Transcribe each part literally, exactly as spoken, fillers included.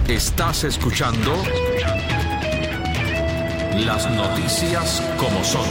Estás escuchando Las Noticias como son.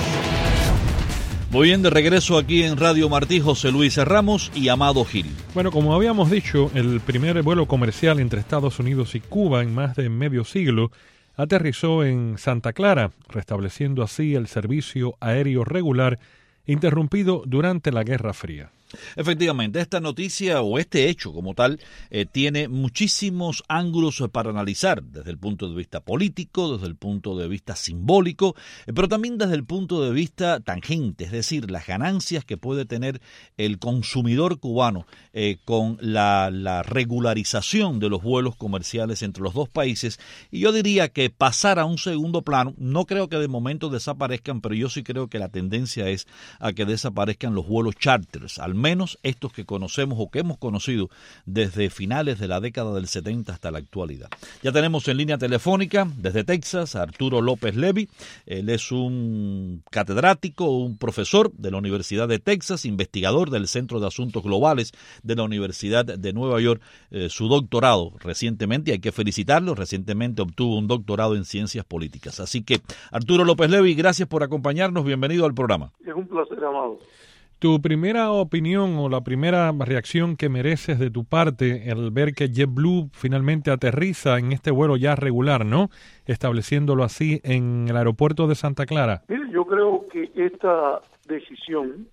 Muy bien, de regreso aquí en Radio Martí, José Luis Ramos y Amado Gil. Bueno, como habíamos dicho, el primer vuelo comercial entre Estados Unidos y Cuba en más de medio siglo aterrizó en Santa Clara, restableciendo así el servicio aéreo regular interrumpido durante la Guerra Fría. Efectivamente, esta noticia o este hecho como tal eh, tiene muchísimos ángulos para analizar desde el punto de vista político, desde el punto de vista simbólico, eh, pero también desde el punto de vista tangente, es decir, las ganancias que puede tener el consumidor cubano eh, con la, la regularización de los vuelos comerciales entre los dos países. Y yo diría que pasar a un segundo plano, no creo que de momento desaparezcan, pero yo sí creo que la tendencia es a que desaparezcan los vuelos charters, al menos estos que conocemos o que hemos conocido desde finales de la década del setenta hasta la actualidad. Ya tenemos en línea telefónica desde Texas a Arturo López Levy. Él es un catedrático, un profesor de la Universidad de Texas, investigador del Centro de Asuntos Globales de la Universidad de Nueva York. Eh, su doctorado recientemente, hay que felicitarlo, recientemente obtuvo un doctorado en Ciencias Políticas. Así que, Arturo López Levy, gracias por acompañarnos. Bienvenido al programa. Es un placer, Amado. Tu primera opinión o la primera reacción que mereces de tu parte al ver que JetBlue finalmente aterriza en este vuelo ya regular, ¿no? Estableciéndolo así en el aeropuerto de Santa Clara. Mire, yo creo que esta decisión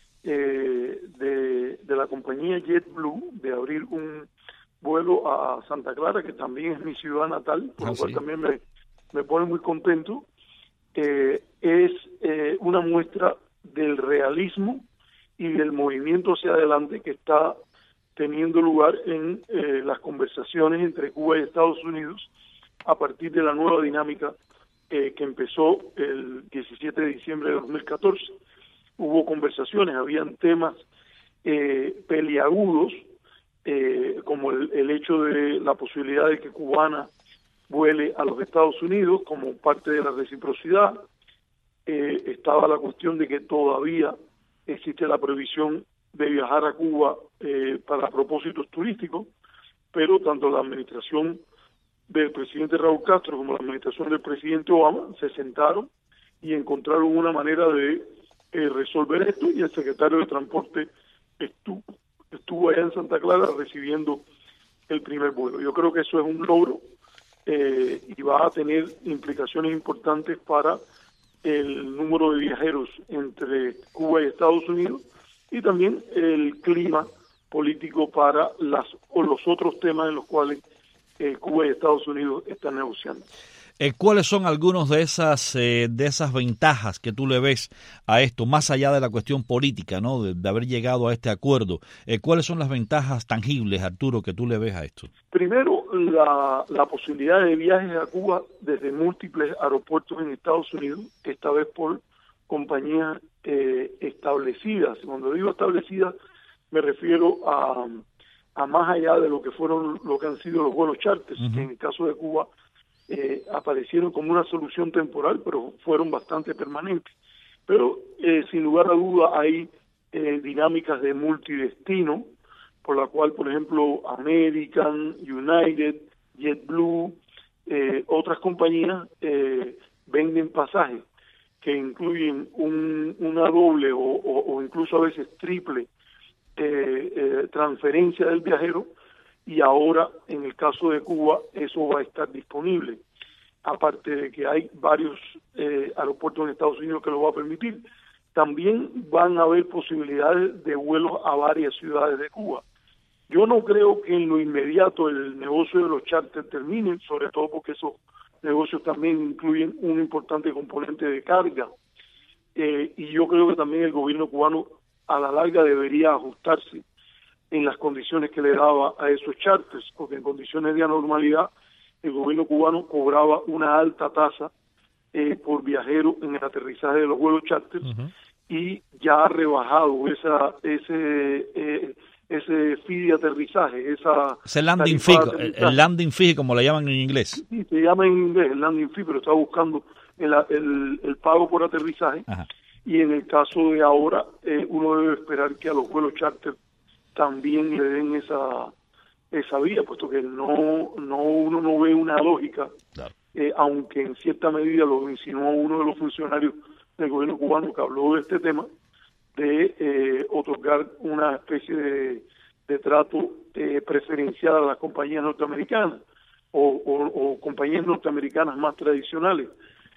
eh, de, de la compañía JetBlue de abrir un vuelo a Santa Clara, que también es mi ciudad natal, por ah, lo cual sí. también me, me pone muy contento, eh, es eh, una muestra del realismo y del movimiento hacia adelante que está teniendo lugar en eh, las conversaciones entre Cuba y Estados Unidos a partir de la nueva dinámica eh, que empezó el diecisiete de diciembre de dos mil catorce. Hubo conversaciones, habían temas eh, peliagudos, eh, como el, el hecho de la posibilidad de que Cubana vuele a los Estados Unidos como parte de la reciprocidad. Eh, estaba la cuestión de que todavía existe la prohibición de viajar a Cuba eh, para propósitos turísticos, pero tanto la administración del presidente Raúl Castro como la administración del presidente Obama se sentaron y encontraron una manera de eh, resolver esto, y el secretario de Transporte estuvo, estuvo allá en Santa Clara recibiendo el primer vuelo. Yo creo que eso es un logro eh, y va a tener implicaciones importantes para el número de viajeros entre Cuba y Estados Unidos, y también el clima político para las o los otros temas en los cuales eh, Cuba y Estados Unidos están negociando. Eh, ¿Cuáles son algunos de esas eh, de esas ventajas que tú le ves a esto, más allá de la cuestión política, ¿no? De, de haber llegado a este acuerdo? Eh, ¿Cuáles son las ventajas tangibles, Arturo, que tú le ves a esto? Primero, la, la posibilidad de viajes a Cuba desde múltiples aeropuertos en Estados Unidos, esta vez por compañías eh, establecidas. Cuando digo establecidas, me refiero a, a más allá de lo que fueron lo que han sido los vuelos charters, uh-huh. que en el caso de Cuba Eh, aparecieron como una solución temporal, pero fueron bastante permanentes. Pero eh, sin lugar a duda hay eh, dinámicas de multidestino, por la cual, por ejemplo, American, United, JetBlue, eh, otras compañías eh, venden pasajes que incluyen un, una doble o, o, o incluso a veces triple eh, eh, transferencia del viajero, y ahora, en el caso de Cuba, eso va a estar disponible. Aparte de que hay varios eh, aeropuertos en Estados Unidos que lo va a permitir, también van a haber posibilidades de vuelos a varias ciudades de Cuba. Yo no creo que en lo inmediato el negocio de los charters termine, sobre todo porque esos negocios también incluyen un importante componente de carga. Eh, y yo creo que también el gobierno cubano a la larga debería ajustarse en las condiciones que le daba a esos charters, porque en condiciones de anormalidad el gobierno cubano cobraba una alta tasa eh, por viajero en el aterrizaje de los vuelos charters, uh-huh. y ya ha rebajado esa ese eh, ese fee de aterrizaje, esa ese landing fee, el, el landing fee como le llaman en inglés. Sí, se llama en inglés el landing fee, pero está buscando el, el, el pago por aterrizaje. Ajá. Y en el caso de ahora, eh, uno debe esperar que a los vuelos charter también le den esa esa vía, puesto que no, no uno no ve una lógica, claro. eh, aunque en cierta medida lo insinuó uno de los funcionarios del gobierno cubano que habló de este tema, de eh, otorgar una especie de, de trato eh, preferencial a las compañías norteamericanas o, o, o compañías norteamericanas más tradicionales.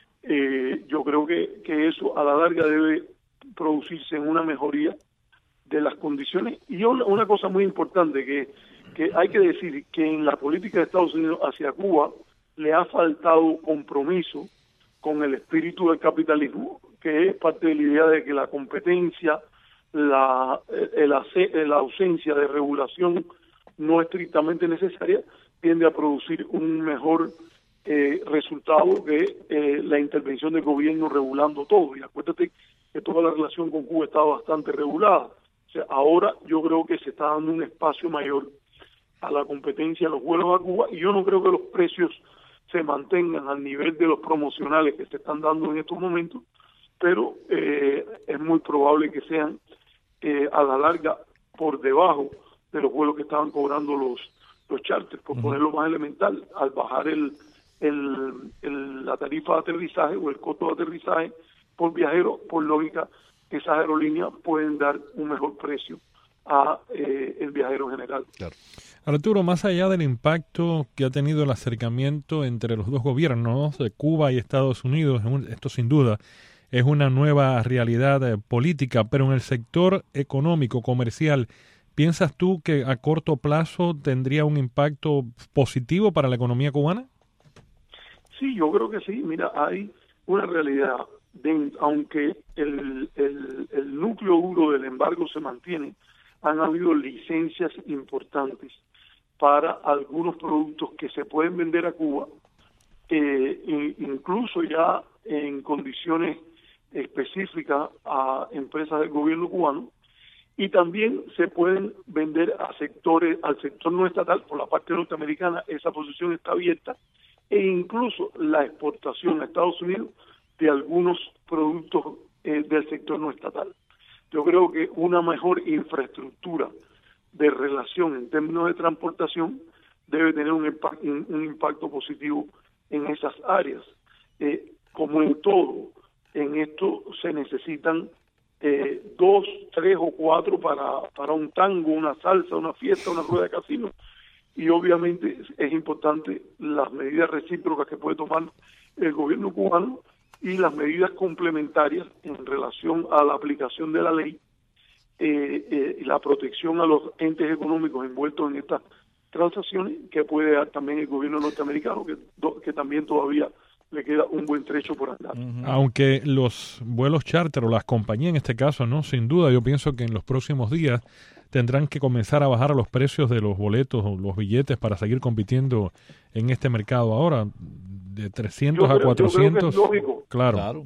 Eh, yo creo que, que eso a la larga debe producirse en una mejoría de las condiciones. Y una, una cosa muy importante que, que hay que decir, que en la política de Estados Unidos hacia Cuba le ha faltado compromiso con el espíritu del capitalismo, que es parte de la idea de que la competencia, la, el, el, la ausencia de regulación no estrictamente necesaria, tiende a producir un mejor eh, resultado que eh, la intervención del gobierno regulando todo. Y acuérdate que toda la relación con Cuba está bastante regulada. O sea, ahora yo creo que se está dando un espacio mayor a la competencia, a los vuelos a Cuba, y yo no creo que los precios se mantengan al nivel de los promocionales que se están dando en estos momentos, pero eh, es muy probable que sean eh, a la larga por debajo de los vuelos que estaban cobrando los los charters, por uh-huh. ponerlo más elemental, al bajar el, el, el la tarifa de aterrizaje o el costo de aterrizaje por viajero, por lógica, esas aerolíneas pueden dar un mejor precio a eh, el viajero general. Claro. Arturo, más allá del impacto que ha tenido el acercamiento entre los dos gobiernos, de Cuba y Estados Unidos, esto sin duda es una nueva realidad eh, política, pero en el sector económico, comercial, ¿piensas tú que a corto plazo tendría un impacto positivo para la economía cubana? Sí, yo creo que sí. Mira, hay una realidad. De, aunque el, el, el núcleo duro del embargo se mantiene, han habido licencias importantes para algunos productos que se pueden vender a Cuba, eh, incluso ya en condiciones específicas a empresas del gobierno cubano, y también se pueden vender a sectores, al sector no estatal. Por la parte norteamericana esa posición está abierta, e incluso la exportación a Estados Unidos de algunos productos eh, del sector no estatal. Yo creo que una mejor infraestructura de relación en términos de transportación debe tener un impacto, un impacto positivo en esas áreas. Eh, como en todo, en esto se necesitan eh, dos, tres o cuatro para, para un tango, una salsa, una fiesta, una rueda de casino. Y obviamente es importante las medidas recíprocas que puede tomar el gobierno cubano y las medidas complementarias en relación a la aplicación de la ley, eh, eh, la protección a los entes económicos envueltos en estas transacciones, que puede dar también el gobierno norteamericano, que, do, que también todavía le queda un buen trecho por andar. Uh-huh. Aunque los vuelos charter o las compañías en este caso, no, sin duda, yo pienso que en los próximos días tendrán que comenzar a bajar los precios de los boletos o los billetes para seguir compitiendo en este mercado ahora, de trescientos creo, a cuatrocientos. Yo creo que es lógico. Claro. claro.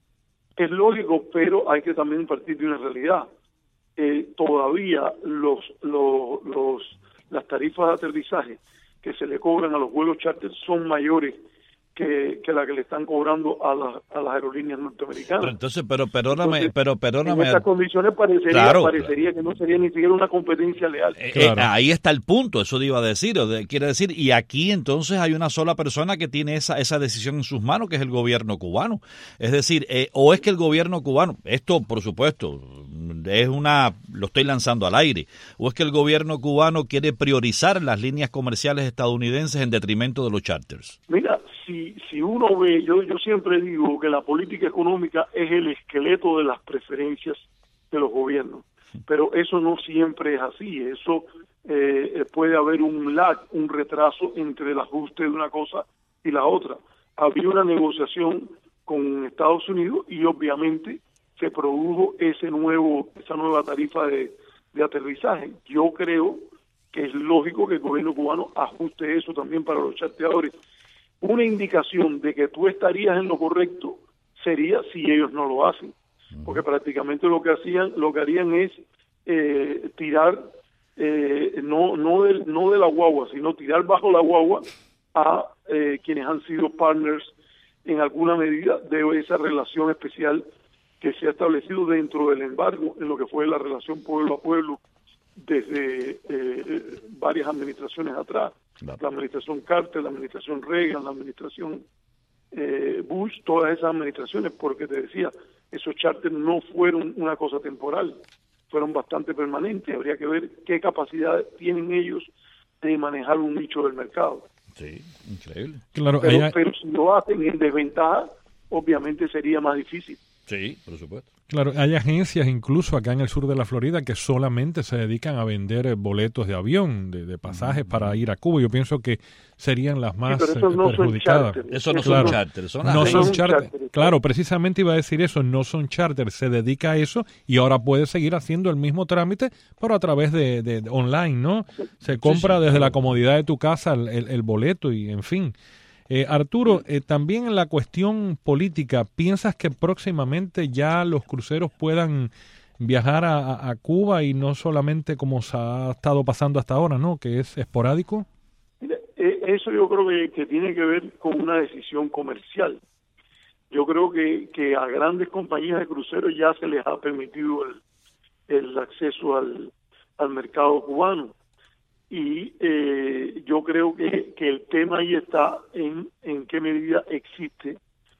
Es lógico, pero hay que también partir de una realidad. Eh, todavía los, los, los las tarifas de aterrizaje que se le cobran a los vuelos charter son mayores que, que la que le están cobrando a, la, a las aerolíneas norteamericanas. Pero entonces, pero perdóname, entonces, pero perdóname. En estas condiciones parecería, claro, parecería claro. que no sería ni siquiera una competencia leal. Eh, claro. eh, ahí está el punto, eso te iba a decir, o de, quiere decir, y aquí entonces hay una sola persona que tiene esa esa decisión en sus manos, que es el gobierno cubano. Es decir, eh, o es que el gobierno cubano, esto por supuesto, es una, lo estoy lanzando al aire, o es que el gobierno cubano quiere priorizar las líneas comerciales estadounidenses en detrimento de los charters. Mira, si si uno ve, yo yo siempre digo que la política económica es el esqueleto de las preferencias de los gobiernos, pero eso no siempre es así. Eso eh, puede haber un lag, un retraso entre el ajuste de una cosa y la otra. Había una negociación con Estados Unidos y obviamente se produjo ese nuevo esa nueva tarifa de, de aterrizaje. Yo creo que es lógico que el gobierno cubano ajuste eso también para los charteadores. Una indicación de que tú estarías en lo correcto sería si ellos no lo hacen, porque prácticamente lo que hacían, lo que harían es eh, tirar eh, no no de, no de la guagua, sino tirar bajo la guagua a eh, quienes han sido partners en alguna medida de esa relación especial que se ha establecido dentro del embargo en lo que fue la relación pueblo a pueblo desde eh, varias administraciones atrás, claro. La administración Carter, la administración Reagan, la administración eh, Bush, todas esas administraciones, porque te decía, esos charters no fueron una cosa temporal, fueron bastante permanentes. Habría que ver qué capacidad tienen ellos de manejar un nicho del mercado. Sí, increíble. Claro, pero, ella... pero si lo hacen en desventaja, obviamente sería más difícil. Sí, por supuesto. Claro, hay agencias incluso acá en el sur de la Florida que solamente se dedican a vender boletos de avión, de, de pasajes mm. para ir a Cuba. Yo pienso que serían las más sí, pero no perjudicadas. Eso no claro. son charters, son no son charters. charter. Claro, precisamente iba a decir eso, no son charters, se dedica a eso y ahora puede seguir haciendo el mismo trámite, pero a través de, de, de online, ¿no? Se compra sí, sí, desde claro. la comodidad de tu casa el, el, el boleto y en fin. Eh, Arturo, eh, también en la cuestión política, ¿piensas que próximamente ya los cruceros puedan viajar a, a Cuba y no solamente como se ha estado pasando hasta ahora, ¿no? Que es esporádico. Mira, eh, eso yo creo que, que tiene que ver con una decisión comercial. Yo creo que, que a grandes compañías de cruceros ya se les ha permitido el, el acceso al, al mercado cubano. Y eh, yo creo que, que el tema ahí está en, en qué medida existe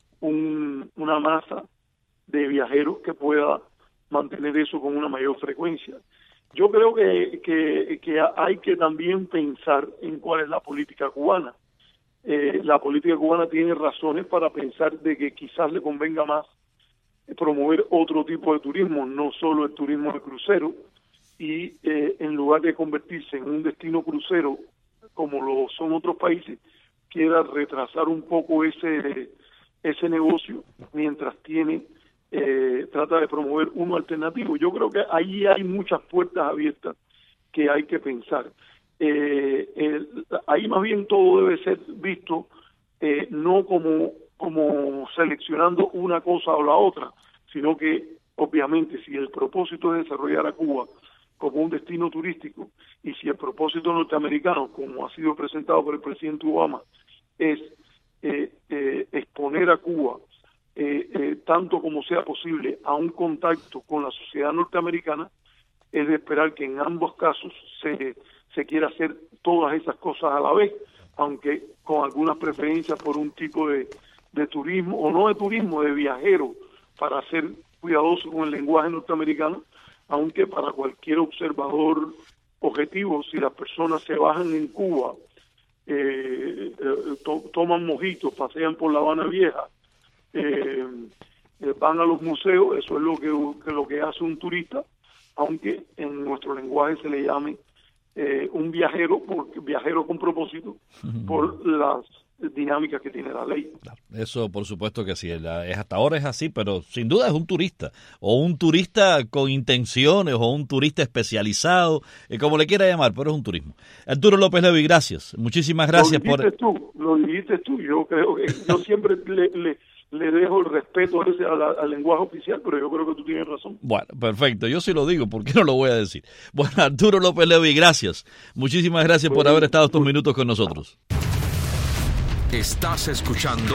un, una masa de viajeros que pueda mantener eso con una mayor frecuencia. Yo creo que, que, que hay que también pensar en cuál es la política cubana. Eh, la política cubana tiene razones para pensar de que quizás le convenga más promover otro tipo de turismo, no solo el turismo de crucero, y eh, en lugar de convertirse en un destino crucero como lo son otros países, quiera retrasar un poco ese ese negocio mientras tiene eh, trata de promover uno alternativo. Yo creo que ahí hay muchas puertas abiertas que hay que pensar. Eh, el, ahí más bien todo debe ser visto eh, no como como seleccionando una cosa o la otra, sino que obviamente si el propósito es desarrollar a Cuba como un destino turístico, y si el propósito norteamericano, como ha sido presentado por el presidente Obama, es eh, eh, exponer a Cuba eh, eh, tanto como sea posible a un contacto con la sociedad norteamericana, es de esperar que en ambos casos se, se quiera hacer todas esas cosas a la vez, aunque con algunas preferencias por un tipo de, de turismo, o no de turismo, de viajero, para ser cuidadoso con el lenguaje norteamericano, aunque para cualquier observador objetivo, si las personas se bajan en Cuba, eh, eh, to, toman mojitos, pasean por La Habana Vieja, eh, eh, van a los museos, eso es lo que, que lo que hace un turista, aunque en nuestro lenguaje se le llame eh, un viajero, porque viajero con propósito, por las dinámicas que tiene la ley. Eso por supuesto que sí, es hasta ahora es así, pero sin duda es un turista, o un turista con intenciones, o un turista especializado, eh, como le quiera llamar, pero es un turismo. Arturo López Levy, gracias, muchísimas gracias. Lo dijiste por... tú, lo dijiste tú, yo creo que yo siempre le, le, le dejo el respeto a ese, a la, al lenguaje oficial, pero yo creo que tú tienes razón. Bueno, perfecto, yo sí lo digo, ¿por qué no lo voy a decir? Bueno, Arturo López Levy, gracias, muchísimas gracias bueno, por haber estado estos minutos con nosotros. Estás escuchando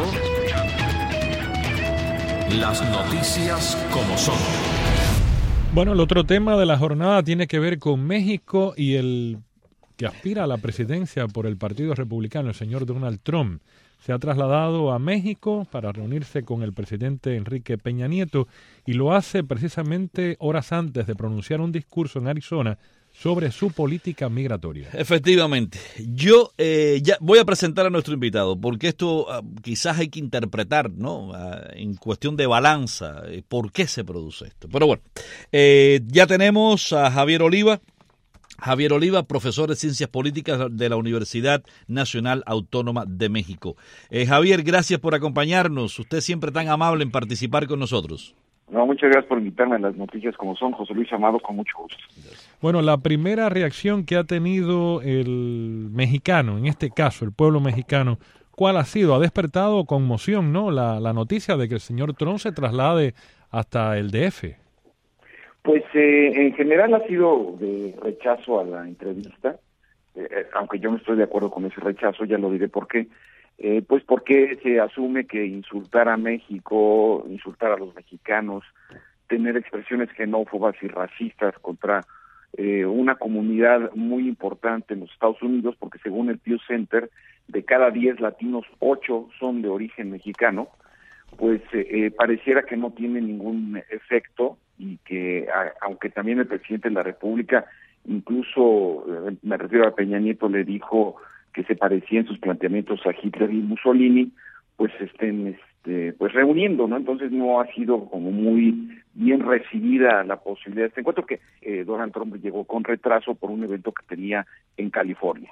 las noticias como son. Bueno, el otro tema de la jornada tiene que ver con México y el que aspira a la presidencia por el Partido Republicano, el señor Donald Trump. Se ha trasladado a México para reunirse con el presidente Enrique Peña Nieto y lo hace precisamente horas antes de pronunciar un discurso en Arizona sobre su política migratoria. Efectivamente. Yo eh, ya voy a presentar a nuestro invitado, porque esto uh, quizás hay que interpretar, ¿no? Uh, en cuestión de balanza, eh, por qué se produce esto. Pero bueno, eh, ya tenemos a Javier Oliva. Javier Oliva, profesor de Ciencias Políticas de la Universidad Nacional Autónoma de México. Eh, Javier, gracias por acompañarnos. Usted siempre tan amable en participar con nosotros. No, muchas gracias por invitarme a las noticias como son, José Luis Amado, con mucho gusto. Bueno, la primera reacción que ha tenido el mexicano, en este caso el pueblo mexicano, ¿cuál ha sido? Ha despertado conmoción, ¿no? La, la noticia de que el señor Trump se traslade hasta el D F. Pues eh, en general ha sido de rechazo a la entrevista, eh, aunque yo no estoy de acuerdo con ese rechazo, ya lo diré por qué. Eh, pues porque se asume que insultar a México, insultar a los mexicanos, tener expresiones xenófobas y racistas contra eh, una comunidad muy importante en los Estados Unidos, porque según el Pew Center, de cada diez latinos, ocho son de origen mexicano, pues eh, eh, pareciera que no tiene ningún efecto y que a, aunque también el presidente de la República, incluso eh, me refiero a Peña Nieto, le dijo que se parecía en sus planteamientos a Hitler y Mussolini, pues estén este, pues reuniendo, ¿no? Entonces no ha sido como muy bien recibida la posibilidad de este encuentro, que eh, Donald Trump llegó con retraso por un evento que tenía en California.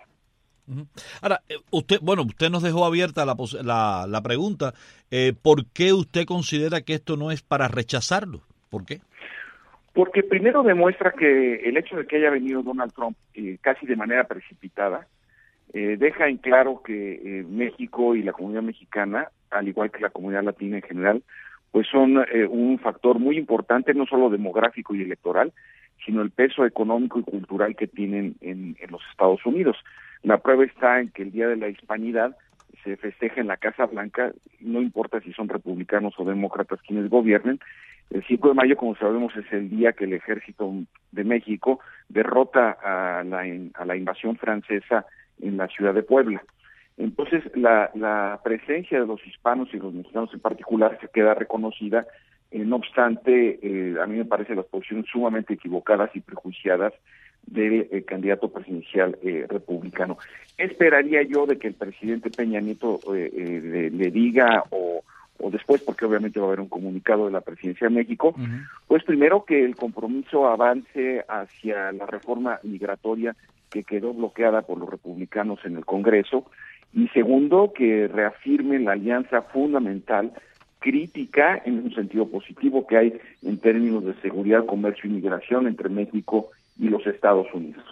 Ahora, usted, bueno, usted nos dejó abierta la, la, la pregunta, eh, ¿por qué usted considera que esto no es para rechazarlo? ¿Por qué? Porque primero demuestra que el hecho de que haya venido Donald Trump eh, casi de manera precipitada, eh, deja en claro que eh, México y la comunidad mexicana, al igual que la comunidad latina en general, pues son eh, un factor muy importante, no solo demográfico y electoral, sino el peso económico y cultural que tienen en, en los Estados Unidos. La prueba está en que el Día de la Hispanidad se festeja en la Casa Blanca, no importa si son republicanos o demócratas quienes gobiernen. El cinco de mayo, como sabemos, es el día que el ejército de México derrota a la, a la invasión francesa en la ciudad de Puebla. Entonces, la, la presencia de los hispanos y los mexicanos en particular se queda reconocida. Eh, no obstante, eh, a mí me parecen las posiciones sumamente equivocadas y prejuiciadas del eh, candidato presidencial eh, republicano. Esperaría yo de que el presidente Peña Nieto eh, eh, le, le diga o, o después, porque obviamente va a haber un comunicado de la presidencia de México, uh-huh. pues primero que el compromiso avance hacia la reforma migratoria que quedó bloqueada por los republicanos en el Congreso, y segundo que reafirme la alianza fundamental crítica en un sentido positivo que hay en términos de seguridad, comercio y migración entre México y los Estados Unidos.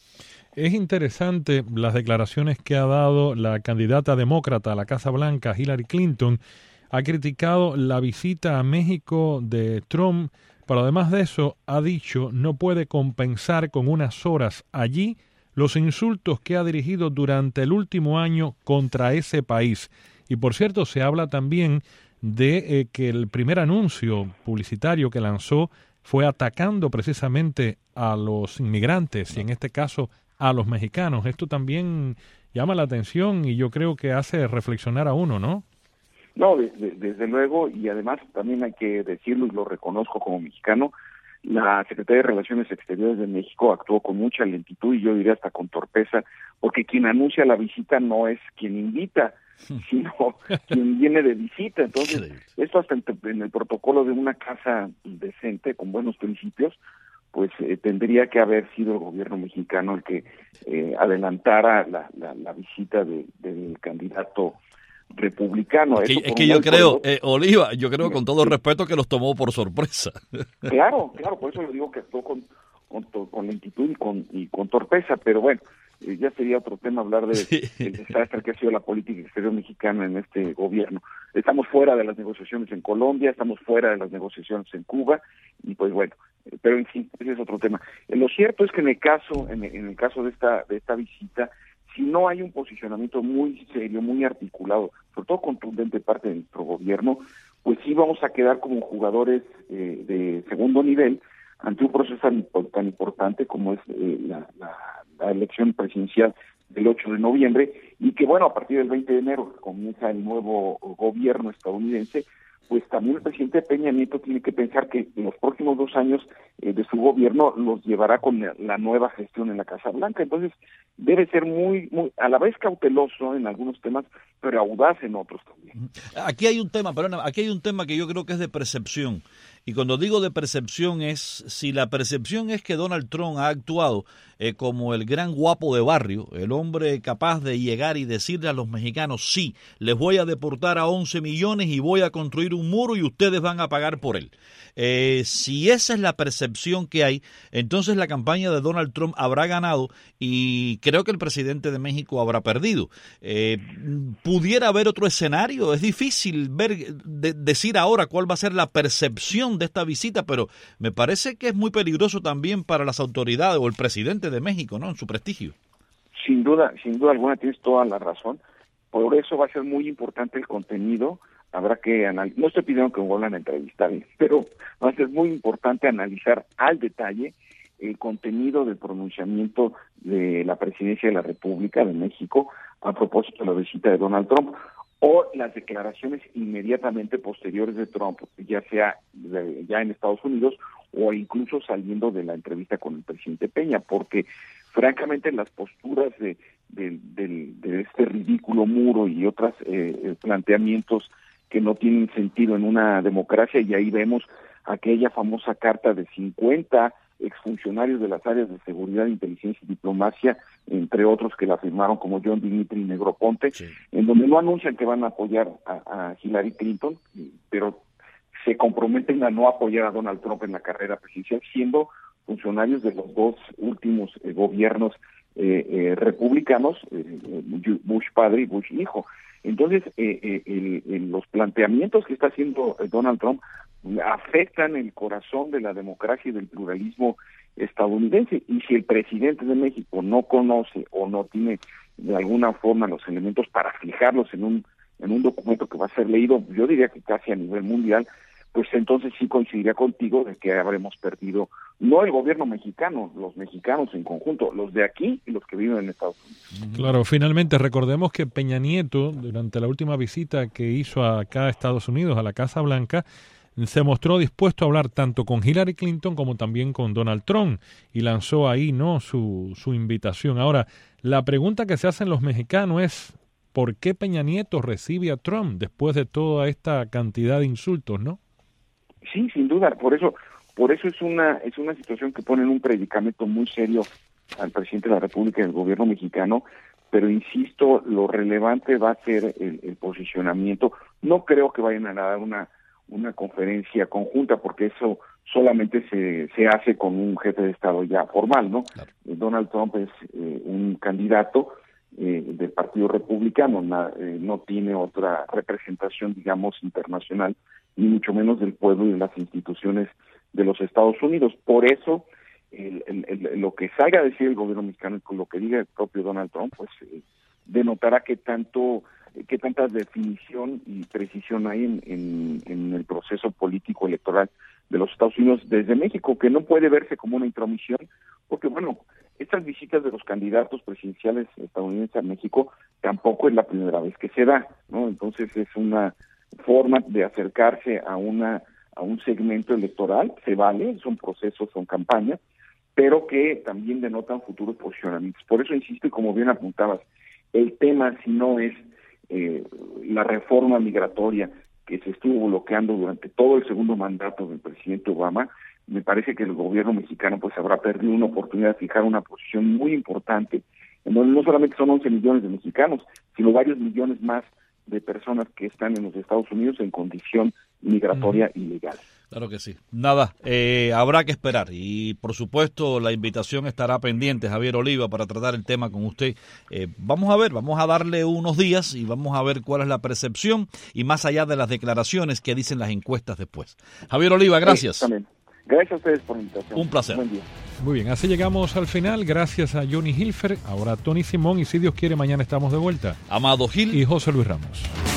Es interesante las declaraciones que ha dado la candidata demócrata a la Casa Blanca, Hillary Clinton. Ha criticado la visita a México de Trump, pero además de eso ha dicho no puede compensar con unas horas allí los insultos que ha dirigido durante el último año contra ese país. Y por cierto, se habla también de eh, que el primer anuncio publicitario que lanzó fue atacando precisamente a los inmigrantes y en este caso a los mexicanos. Esto también llama la atención y yo creo que hace reflexionar a uno, ¿no? No, de, de, desde luego, y además también hay que decirlo y lo reconozco como mexicano, la Secretaría de Relaciones Exteriores de México actuó con mucha lentitud y yo diría hasta con torpeza, porque quien anuncia la visita no es quien invita, sino quien viene de visita. Entonces, esto hasta en, en el protocolo de una casa decente, con buenos principios, pues eh, tendría que haber sido el gobierno mexicano el que eh, adelantara la, la, la visita de, del candidato republicano. Es que, es que yo creo, eh, Oliva, yo creo con todo sí. respeto que los tomó por sorpresa. Claro, claro, por eso le digo que actuó con, con, con lentitud y con, y con torpeza, pero bueno, eh, ya sería otro tema hablar de, sí. del desastre que ha sido la política exterior mexicana en este gobierno. Estamos fuera de las negociaciones en Colombia, estamos fuera de las negociaciones en Cuba, y pues bueno, eh, pero en fin, ese es otro tema. Eh, lo cierto es que en el caso, en, en el caso de esta, de esta visita, si no hay un posicionamiento muy serio, muy articulado, sobre todo contundente parte de nuestro gobierno, pues sí vamos a quedar como jugadores eh, de segundo nivel ante un proceso tan, tan importante como es eh, la, la, la elección presidencial del ocho de noviembre, y que bueno, a partir del veinte de enero comienza el nuevo gobierno estadounidense, pues también el presidente Peña Nieto tiene que pensar que en los próximos dos años eh, de su gobierno los llevará con la, la nueva gestión en la Casa Blanca. Entonces debe ser muy, muy, a la vez cauteloso en algunos temas, pero audaz en otros también. Aquí hay un tema, perdón, aquí hay un tema que yo creo que es de percepción. Y cuando digo de percepción es, si la percepción es que Donald Trump ha actuado eh, como el gran guapo de barrio, el hombre capaz de llegar y decirle a los mexicanos, sí, les voy a deportar a once millones y voy a construir un muro y ustedes van a pagar por él. Eh, si esa es la percepción que hay, entonces la campaña de Donald Trump habrá ganado y creo que el presidente de México habrá perdido. Eh, ¿Pudiera haber otro escenario? Es difícil ver, de, decir ahora cuál va a ser la percepción de esta visita, pero me parece que es muy peligroso también para las autoridades o el presidente de México, ¿no? En su prestigio. Sin duda, sin duda alguna tienes toda la razón. Por eso va a ser muy importante el contenido. Habrá que analizar, no estoy pidiendo que me vuelvan a entrevistar, pero va a ser muy importante analizar al detalle el contenido del pronunciamiento de la Presidencia de la República de México a propósito de la visita de Donald Trump, o las declaraciones inmediatamente posteriores de Trump, ya sea de, ya en Estados Unidos o incluso saliendo de la entrevista con el presidente Peña, porque francamente las posturas de, de, de, de este ridículo muro y otros eh, planteamientos que no tienen sentido en una democracia, y ahí vemos aquella famosa carta de cincuenta exfuncionarios de las áreas de seguridad, inteligencia y diplomacia, entre otros que la firmaron, como John Dimitri y Negroponte, sí, en donde no anuncian que van a apoyar a, a Hillary Clinton, pero se comprometen a no apoyar a Donald Trump en la carrera presidencial, siendo funcionarios de los dos últimos eh, gobiernos eh, eh, republicanos, eh, Bush padre y Bush hijo. Entonces, eh, eh, el, el, los planteamientos que está haciendo Donald Trump afectan el corazón de la democracia y del pluralismo estadounidense, y si el presidente de México no conoce o no tiene de alguna forma los elementos para fijarlos en un en un documento que va a ser leído, yo diría que casi a nivel mundial, pues entonces sí coincidiría contigo de que habremos perdido, no el gobierno mexicano, los mexicanos en conjunto, los de aquí y los que viven en Estados Unidos. Claro, finalmente recordemos que Peña Nieto, durante la última visita que hizo acá a Estados Unidos, a la Casa Blanca, se mostró dispuesto a hablar tanto con Hillary Clinton como también con Donald Trump, y lanzó ahí no su, su invitación. Ahora, la pregunta que se hacen los mexicanos es, ¿por qué Peña Nieto recibe a Trump después de toda esta cantidad de insultos, no? Sí, sin duda, por eso por eso es una es una situación que pone en un predicamento muy serio al presidente de la República y al gobierno mexicano, pero insisto, lo relevante va a ser el, el posicionamiento. No creo que vayan a dar una una conferencia conjunta, porque eso solamente se, se hace con un jefe de Estado ya formal, ¿no? Claro. Donald Trump es eh, un candidato eh, del Partido Republicano, na, eh, no tiene otra representación, digamos, internacional, ni mucho menos del pueblo y de las instituciones de los Estados Unidos. Por eso, el, el, el, lo que salga a decir el gobierno mexicano y con lo que diga el propio Donald Trump, pues eh, denotará que tanto qué tanta definición y precisión hay en, en, en el proceso político electoral de los Estados Unidos desde México, que no puede verse como una intromisión, porque bueno, estas visitas de los candidatos presidenciales estadounidenses a México tampoco es la primera vez que se da, ¿no? Entonces es una forma de acercarse a una a un segmento electoral, se vale, son procesos, son campañas, pero que también denotan futuros posicionamientos. Por eso insisto, y como bien apuntabas, el tema si no es Eh, la reforma migratoria que se estuvo bloqueando durante todo el segundo mandato del presidente Obama, me parece que el gobierno mexicano pues habrá perdido una oportunidad de fijar una posición muy importante, en donde no solamente son once millones de mexicanos, sino varios millones más de personas que están en los Estados Unidos en condición migratoria uh-huh. ilegal. Claro que sí. Nada, eh, habrá que esperar y por supuesto la invitación estará pendiente, Javier Oliva, para tratar el tema con usted. Eh, vamos a ver, vamos a darle unos días y vamos a ver cuál es la percepción y más allá de las declaraciones que dicen las encuestas después. Javier Oliva, gracias. Sí, también. Gracias a ustedes por la invitación. Un placer. Buen día. Muy bien, así llegamos al final. Gracias a Johnny Hilfer, ahora Tony Simón y si Dios quiere mañana estamos de vuelta. Amado Gil y José Luis Ramos.